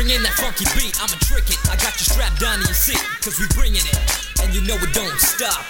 in that funky beat, I'ma trick it. I got you strapped down to your seat, cause we bringing it, and you know it don't stop.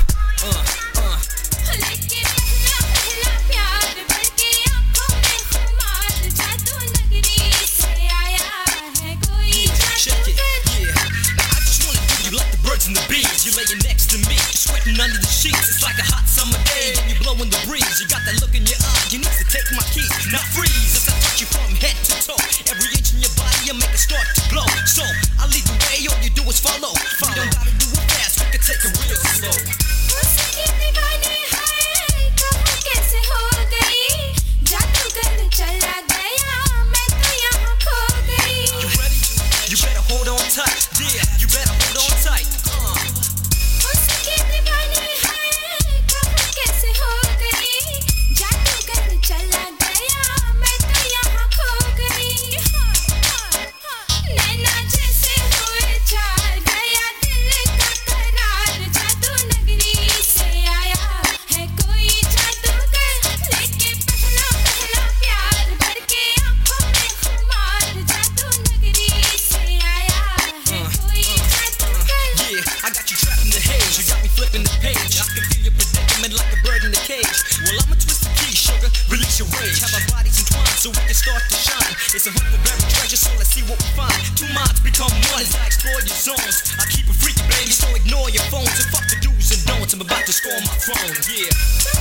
लेके पहला पहला प्यार बल्कि आँखों में खुमार जादू नगरी से आया है कोई Shake it, yeah. I just wanna do you like the birds and the bees. You're laying next to me, sweating under the sheets. It's like a hot summer day, and you're blowing the breeze. You got that look in your eye, you need to take my keys. Now freeze, as I touch you from head to toe. Every inch in your body, I make it start to glow. So, I lead the way, all you do is follow. You don't gotta do it fast, we can take it real slow. उसकी दीवानी है कहाँ कैसे हो गई जादूगर चला गया मैं तो यहाँ खो गई You ready? You better hold on tight. Yeah, you better hold on tight. उसकी दीवानी है कहाँ कैसे हो गई जादूगर चला गया मैं तो यहाँ खो गई नैना जैसे हुए चार गया दिल का करार जादू नगरी से आया है कोई जादूगर लेके पहला पहला प्यार भर के आँखों में खुमार जादू नगरी से आया है कोई जादूगर Yeah, I got you trapped in the haze. You got me flipping the page. I can feel your predicament like a bird in the cage. Well, I'ma twist the key, sugar. Release your rage. Have our bodies entwined so we can start to shine. It's a hunt for buried treasure, so let's see what we find. Two minds become one as I explore your zones. I keep it freaky, baby, so ignore your phones and fuck the do's and don'ts. I'm about to score my throne. Yeah.